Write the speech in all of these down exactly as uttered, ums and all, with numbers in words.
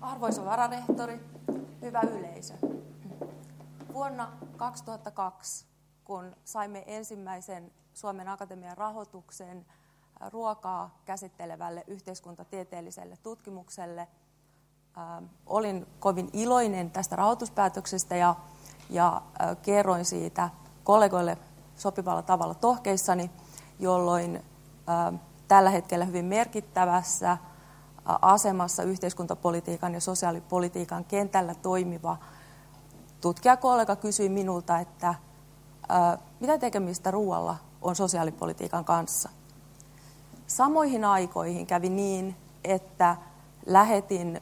Arvoisa vararehtori, hyvä yleisö. Vuonna kaksituhattakaksi, kun saimme ensimmäisen Suomen Akatemian rahoituksen ruokaa käsittelevälle yhteiskuntatieteelliselle tutkimukselle, äh, olin kovin iloinen tästä rahoituspäätöksestä ja, ja äh, kerroin siitä kollegoille sopivalla tavalla tohkeissani, jolloin äh, tällä hetkellä hyvin merkittävässä asemassa yhteiskuntapolitiikan ja sosiaalipolitiikan kentällä toimiva tutkijakollega kysyi minulta, että ää, mitä tekemistä ruoalla on sosiaalipolitiikan kanssa. Samoihin aikoihin kävi niin, että lähetin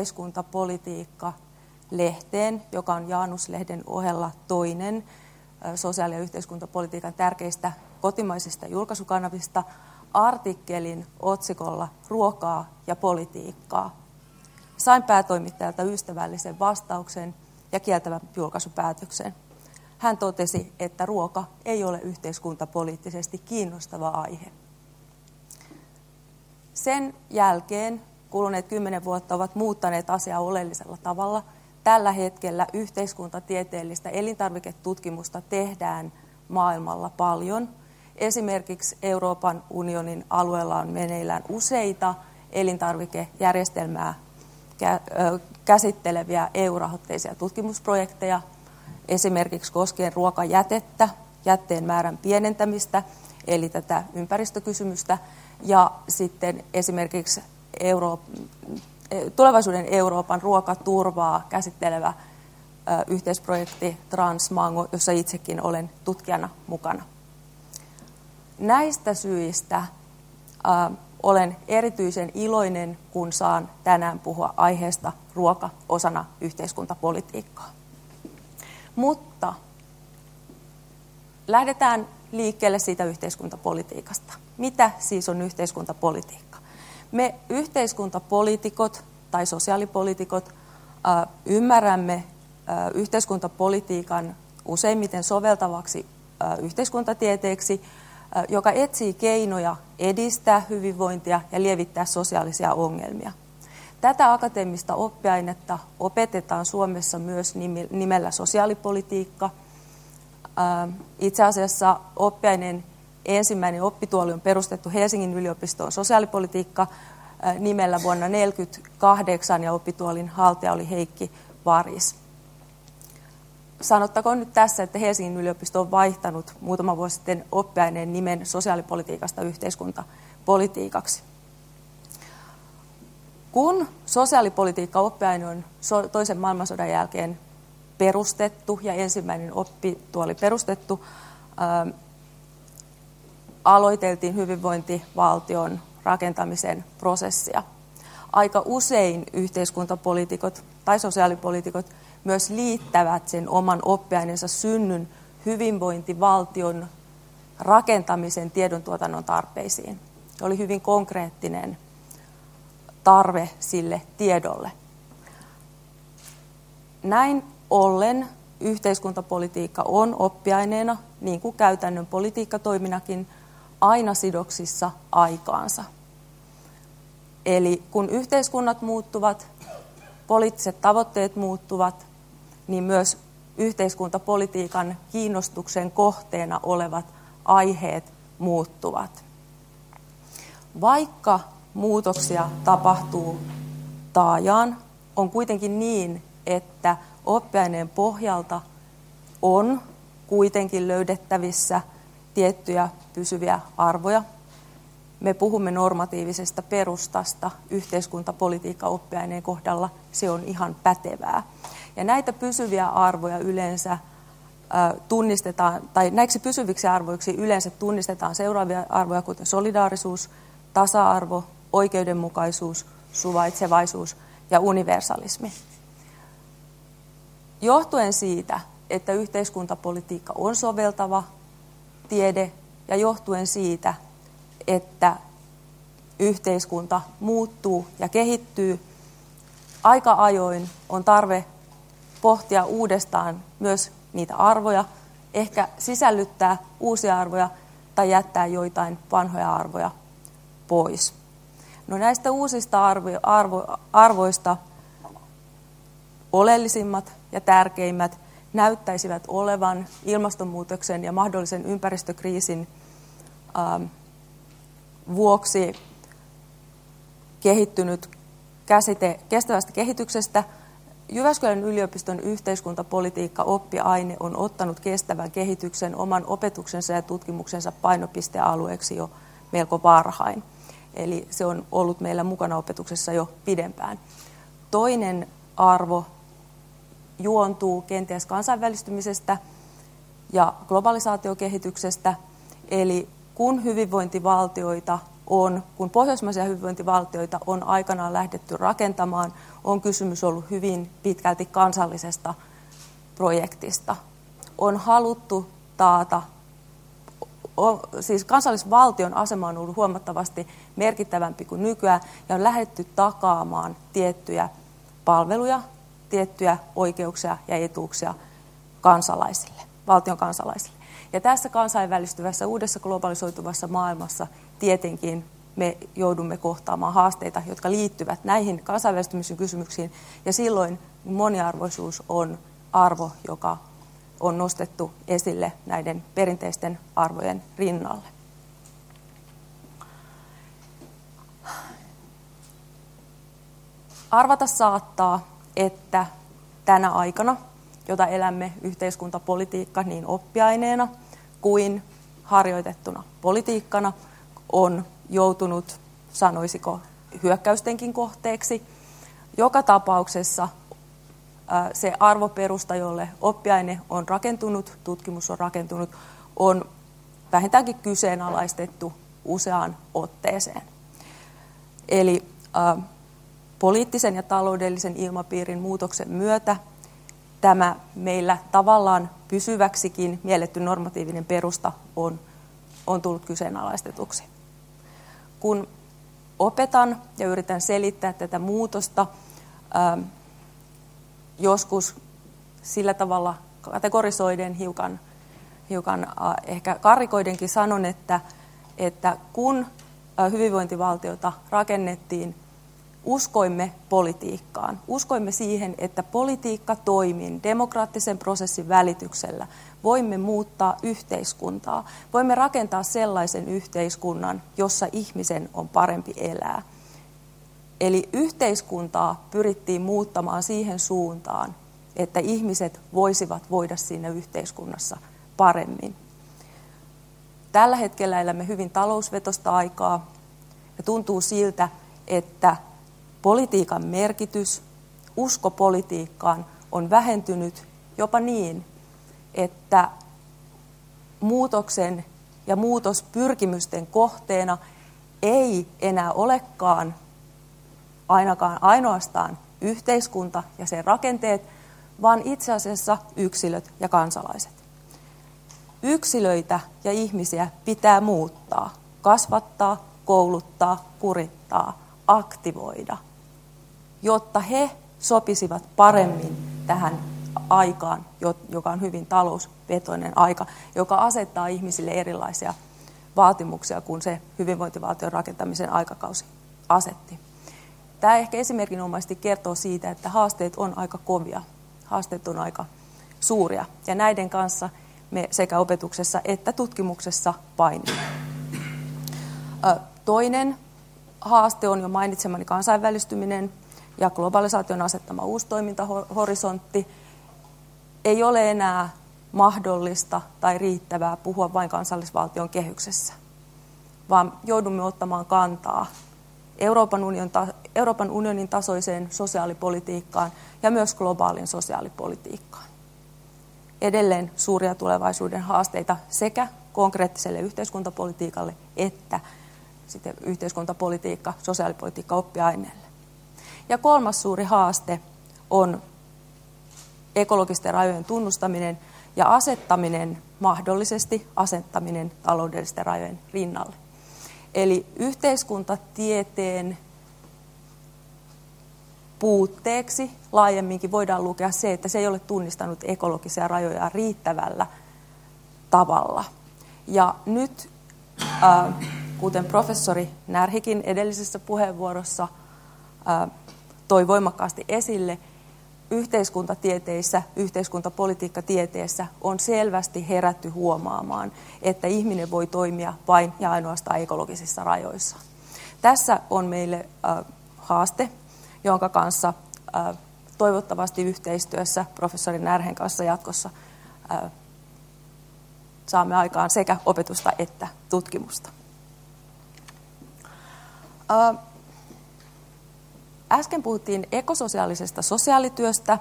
yhteiskuntapolitiikka-lehteen, joka on Janus-lehden ohella toinen ää, sosiaali- ja yhteiskuntapolitiikan tärkeistä kotimaisista julkaisukanavista, artikkelin otsikolla Ruokaa ja politiikkaa. Sain päätoimittajalta ystävällisen vastauksen ja kieltävän julkaisupäätöksen. Hän totesi, että ruoka ei ole yhteiskuntapoliittisesti kiinnostava aihe. Sen jälkeen kuluneet kymmenen vuotta ovat muuttaneet asiaa oleellisella tavalla. Tällä hetkellä yhteiskuntatieteellistä elintarviketutkimusta tehdään maailmalla paljon. Esimerkiksi Euroopan unionin alueella on meneillään useita elintarvikejärjestelmää käsitteleviä E U-rahoitteisia tutkimusprojekteja, esimerkiksi koskien ruokajätettä, jätteen määrän pienentämistä, eli tätä ympäristökysymystä, ja sitten esimerkiksi Euro- tulevaisuuden Euroopan ruokaturvaa käsittelevä yhteisprojekti Transmango, jossa itsekin olen tutkijana mukana. Näistä syistä äh, olen erityisen iloinen, kun saan tänään puhua aiheesta ruoka osana yhteiskuntapolitiikkaa. Mutta lähdetään liikkeelle siitä yhteiskuntapolitiikasta. Mitä siis on yhteiskuntapolitiikka? Me yhteiskuntapoliitikot tai sosiaalipoliitikot äh, ymmärrämme äh, yhteiskuntapolitiikan useimmiten soveltavaksi äh, yhteiskuntatieteeksi, joka etsii keinoja edistää hyvinvointia ja lievittää sosiaalisia ongelmia. Tätä akateemista oppiainetta opetetaan Suomessa myös nimellä sosiaalipolitiikka. Itse asiassa oppiaineen ensimmäinen oppituoli on perustettu Helsingin yliopistoon sosiaalipolitiikka nimellä vuonna tuhatyhdeksänsataaneljäkymmentäkahdeksan ja oppituolin haltija oli Heikki Varis. Sanottakoon nyt tässä, että Helsingin yliopisto on vaihtanut muutama vuosi sitten oppiaineen nimen sosiaalipolitiikasta yhteiskuntapolitiikaksi. Kun sosiaalipolitiikka-oppiaine on toisen maailmansodan jälkeen perustettu ja ensimmäinen oppituoli perustettu, ää, aloiteltiin hyvinvointivaltion rakentamisen prosessia. Aika usein yhteiskuntapoliitikot tai sosiaalipoliitikot myös liittävät sen oman oppiaineensa synnyn hyvinvointivaltion rakentamisen tiedontuotannon tarpeisiin. Se oli hyvin konkreettinen tarve sille tiedolle. Näin ollen yhteiskuntapolitiikka on oppiaineena, niin kuin käytännön politiikkatoiminakin, aina sidoksissa aikaansa. Eli kun yhteiskunnat muuttuvat, poliittiset tavoitteet muuttuvat, niin myös yhteiskuntapolitiikan kiinnostuksen kohteena olevat aiheet muuttuvat. Vaikka muutoksia tapahtuu taajaan, on kuitenkin niin, että oppiaineen pohjalta on kuitenkin löydettävissä tiettyjä pysyviä arvoja. Me puhumme normatiivisesta perustasta yhteiskuntapolitiikka-oppiaineen kohdalla, se on ihan pätevää. Ja näitä pysyviä arvoja yleensä äh, tunnistetaan, tai näiksi pysyviksi arvoiksi yleensä tunnistetaan seuraavia arvoja, kuten solidaarisuus, tasa-arvo, oikeudenmukaisuus, suvaitsevaisuus ja universalismi. Johtuen siitä, että yhteiskuntapolitiikka on soveltava tiede ja johtuen siitä, että yhteiskunta muuttuu ja kehittyy, aika ajoin on tarve pohtia uudestaan myös niitä arvoja, ehkä sisällyttää uusia arvoja tai jättää joitain vanhoja arvoja pois. No näistä uusista arvo, arvo, arvoista oleellisimmat ja tärkeimmät näyttäisivät olevan ilmastonmuutoksen ja mahdollisen ympäristökriisin ähm, vuoksi kehittynyt käsite kestävästä kehityksestä. Jyväskylän yliopiston yhteiskuntapolitiikka-oppiaine on ottanut kestävän kehityksen oman opetuksensa ja tutkimuksensa painopistealueeksi jo melko varhain. Eli se on ollut meillä mukana opetuksessa jo pidempään. Toinen arvo juontuu kenties kansainvälistymisestä ja globalisaatiokehityksestä. Eli kun hyvinvointivaltioita on, kun pohjoismaisia hyvinvointivaltioita on aikanaan lähdetty rakentamaan, on kysymys ollut hyvin pitkälti kansallisesta projektista. On haluttu taata, on, siis kansallisvaltion asema on ollut huomattavasti merkittävämpi kuin nykyään, ja on lähdetty takaamaan tiettyjä palveluja, tiettyjä oikeuksia ja etuuksia kansalaisille, valtion kansalaisille. Ja tässä kansainvälistyvässä, uudessa globalisoituvassa maailmassa tietenkin me joudumme kohtaamaan haasteita, jotka liittyvät näihin kansainvälistymisen kysymyksiin. Ja silloin moniarvoisuus on arvo, joka on nostettu esille näiden perinteisten arvojen rinnalle. Arvata saattaa, että tänä aikana, jota elämme yhteiskuntapolitiikka niin oppiaineena kuin harjoitettuna politiikkana, on joutunut, sanoisiko, hyökkäystenkin kohteeksi. Joka tapauksessa se arvoperusta, jolle oppiaine on rakentunut, tutkimus on rakentunut, on vähintäänkin kyseenalaistettu useaan otteeseen. Eli äh, poliittisen ja taloudellisen ilmapiirin muutoksen myötä tämä meillä tavallaan pysyväksikin mielletty normatiivinen perusta on, on tullut kyseenalaistetuksi. Kun opetan ja yritän selittää tätä muutosta, ähm, joskus sillä tavalla kategorisoiden, hiukan, hiukan äh, ehkä karrikoidenkin sanon, että, että kun äh, hyvinvointivaltiota rakennettiin, uskoimme politiikkaan. Uskoimme siihen, että politiikka toimin demokraattisen prosessin välityksellä. Voimme muuttaa yhteiskuntaa. Voimme rakentaa sellaisen yhteiskunnan, jossa ihmisen on parempi elää. Eli yhteiskuntaa pyrittiin muuttamaan siihen suuntaan, että ihmiset voisivat voida siinä yhteiskunnassa paremmin. Tällä hetkellä elämme hyvin talousvetosta aikaa ja tuntuu siltä, että politiikan merkitys, usko politiikkaan on vähentynyt jopa niin, että muutoksen ja muutospyrkimysten kohteena ei enää olekaan ainakaan ainoastaan yhteiskunta ja sen rakenteet, vaan itse asiassa yksilöt ja kansalaiset. Yksilöitä ja ihmisiä pitää muuttaa, kasvattaa, kouluttaa, kurittaa, aktivoida, jotta he sopisivat paremmin tähän aikaan, joka on hyvin talousvetoinen aika, joka asettaa ihmisille erilaisia vaatimuksia kuin se hyvinvointivaltion rakentamisen aikakausi asetti. Tämä ehkä esimerkinomaisesti kertoo siitä, että haasteet on aika kovia, haasteet on aika suuria, ja näiden kanssa me sekä opetuksessa että tutkimuksessa painimme. Toinen haaste on jo mainitsemani kansainvälistyminen ja globalisaation asettama uusi toimintahorisontti. Ei ole enää mahdollista tai riittävää puhua vain kansallisvaltion kehyksessä, vaan joudumme ottamaan kantaa Euroopan unionin, Euroopan unionin tasoiseen sosiaalipolitiikkaan ja myös globaalin sosiaalipolitiikkaan. Edelleen suuria tulevaisuuden haasteita sekä konkreettiselle yhteiskuntapolitiikalle että sitten yhteiskuntapolitiikka, sosiaalipolitiikka oppiaineelle. Ja kolmas suuri haaste on ekologisten rajojen tunnustaminen ja asettaminen, mahdollisesti asettaminen taloudellisten rajojen rinnalle. Eli yhteiskuntatieteen puutteeksi laajemminkin voidaan lukea se, että se ei ole tunnistanut ekologisia rajoja riittävällä tavalla. Ja nyt, äh, kuten professori Närhikin edellisessä puheenvuorossa äh, toi voimakkaasti esille, yhteiskuntatieteissä, yhteiskuntapolitiikkatieteessä on selvästi herätty huomaamaan, että ihminen voi toimia vain ja ainoastaan ekologisissa rajoissa. Tässä on meille äh, haaste, jonka kanssa äh, toivottavasti yhteistyössä professori Närhen kanssa jatkossa äh, saamme aikaan sekä opetusta että tutkimusta. Äh, Äsken puhuttiin ekososiaalisesta sosiaalityöstä.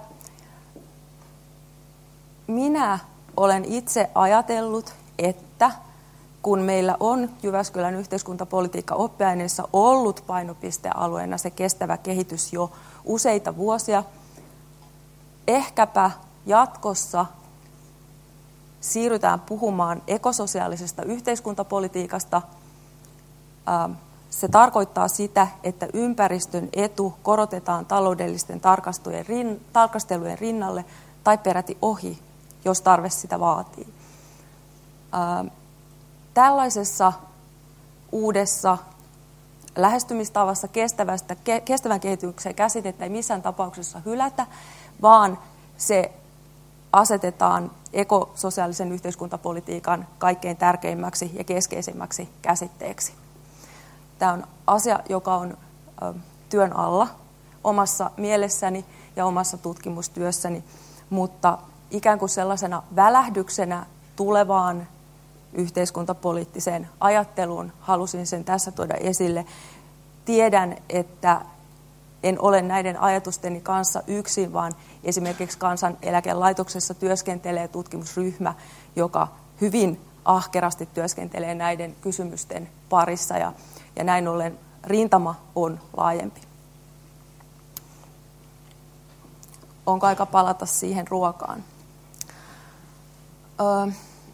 Minä olen itse ajatellut, että kun meillä on Jyväskylän yhteiskuntapolitiikka-oppiaineessa ollut painopistealueena se kestävä kehitys jo useita vuosia, ehkäpä jatkossa siirrytään puhumaan ekososiaalisesta yhteiskuntapolitiikasta. Se tarkoittaa sitä, että ympäristön etu korotetaan taloudellisten tarkastelujen rinnalle tai peräti ohi, jos tarve sitä vaatii. Tällaisessa uudessa lähestymistavassa kestävästä, kestävän kehityksen käsitettä ei missään tapauksessa hylätä, vaan se asetetaan ekososiaalisen yhteiskuntapolitiikan kaikkein tärkeimmäksi ja keskeisimmäksi käsitteeksi. Tämä on asia, joka on työn alla omassa mielessäni ja omassa tutkimustyössäni, mutta ikään kuin sellaisena välähdyksenä tulevaan yhteiskuntapoliittiseen ajatteluun halusin sen tässä tuoda esille. Tiedän, että en ole näiden ajatusteni kanssa yksin, vaan esimerkiksi Kansaneläkelaitoksessa työskentelee tutkimusryhmä, joka hyvin ahkerasti työskentelee näiden kysymysten parissa ja, ja näin ollen rintama on laajempi. Onko aika palata siihen ruokaan? Öö,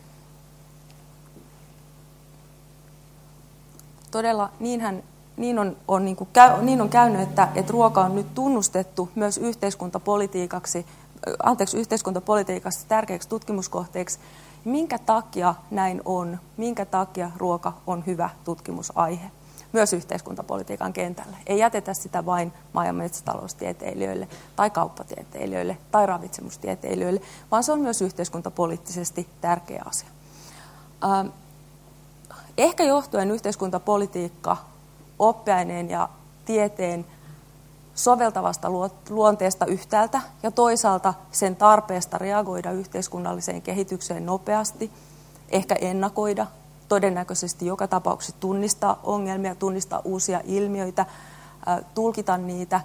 todella niinhän, niin, on, on, niin, kuin käy, niin on käynyt, että, että ruoka on nyt tunnustettu myös yhteiskuntapolitiikaksi, anteeksi, yhteiskuntapolitiikassa tärkeäksi tutkimuskohteeksi. Minkä takia näin on? Minkä takia ruoka on hyvä tutkimusaihe? Myös yhteiskuntapolitiikan kentällä. Ei jätetä sitä vain maa- ja metsätaloustieteilijöille tai kauppatieteilijöille tai ravitsemustieteilijöille, vaan se on myös yhteiskuntapoliittisesti tärkeä asia. Ähm, ehkä johtuen yhteiskuntapolitiikka oppiaineen ja tieteen soveltavasta luonteesta yhtäältä ja toisaalta sen tarpeesta reagoida yhteiskunnalliseen kehitykseen nopeasti, ehkä ennakoida, todennäköisesti joka tapauksessa tunnistaa ongelmia, tunnistaa uusia ilmiöitä, tulkita niitä.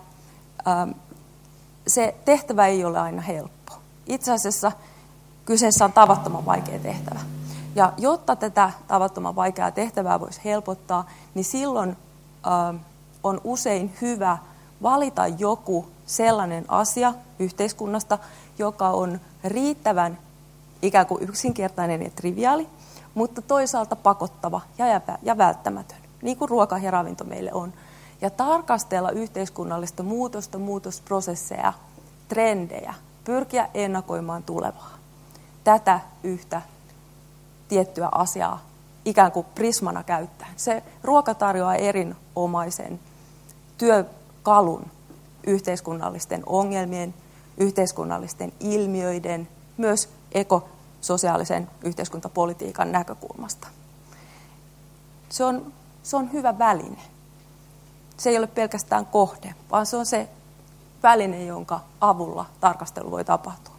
Se tehtävä ei ole aina helppo. Itse asiassa kyseessä on tavattoman vaikea tehtävä. Ja jotta tätä tavattoman vaikeaa tehtävää voisi helpottaa, niin silloin on usein hyvä valita joku sellainen asia yhteiskunnasta, joka on riittävän ikään kuin yksinkertainen ja triviaali, mutta toisaalta pakottava ja välttämätön, niin kuin ruoka ja ravinto meille on. Ja tarkastella yhteiskunnallista muutosta, muutosprosesseja, trendejä, pyrkiä ennakoimaan tulevaa. Tätä yhtä tiettyä asiaa ikään kuin prismana käyttäen. Se ruoka tarjoaa erinomaisen työkalun yhteiskunnallisten ongelmien, yhteiskunnallisten ilmiöiden, myös ekososiaalisen yhteiskuntapolitiikan näkökulmasta. Se on, se on hyvä väline. Se ei ole pelkästään kohde, vaan se on se väline, jonka avulla tarkastelu voi tapahtua.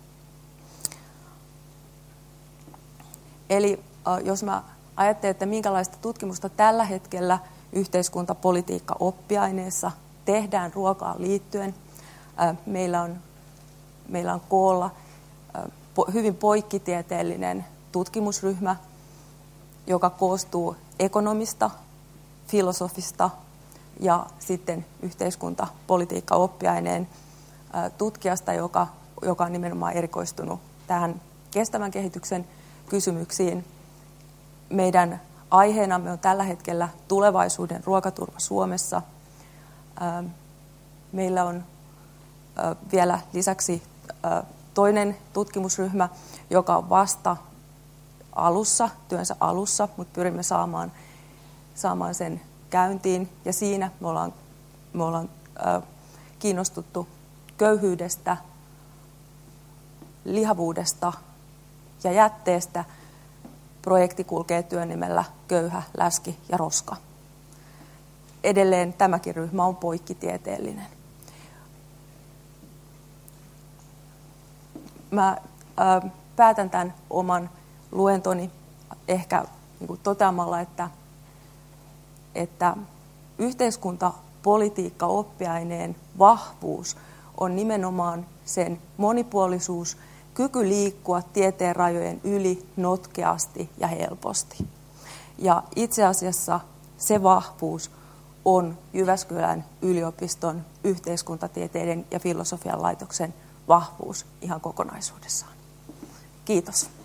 Eli jos mä ajattelen, että minkälaista tutkimusta tällä hetkellä yhteiskuntapolitiikka-oppiaineessa tehdään ruokaan liittyen, meillä on, meillä on koolla hyvin poikkitieteellinen tutkimusryhmä, joka koostuu ekonomista, filosofista ja sitten yhteiskuntapolitiikka-oppiaineen tutkijasta, joka, joka on nimenomaan erikoistunut tähän kestävän kehityksen kysymyksiin. Meidän aiheenamme on tällä hetkellä tulevaisuuden ruokaturva Suomessa. Meillä on vielä lisäksi toinen tutkimusryhmä, joka on vasta alussa, työnsä alussa, mutta pyrimme saamaan, saamaan sen käyntiin. Ja siinä me ollaan, me ollaan kiinnostuttu köyhyydestä, lihavuudesta ja jätteestä. Projekti kulkee työnimellä Köyhä, läski ja roska. Edelleen tämäkin ryhmä on poikkitieteellinen. Mä äh, päätän tämän oman luentoni ehkä niin kuin toteamalla, että, että yhteiskuntapolitiikka oppiaineen vahvuus on nimenomaan sen monipuolisuus, kyky liikkua tieteen rajojen yli notkeasti ja helposti. Ja itse asiassa se vahvuus on Jyväskylän yliopiston yhteiskuntatieteiden ja filosofian laitoksen vahvuus ihan kokonaisuudessaan. Kiitos.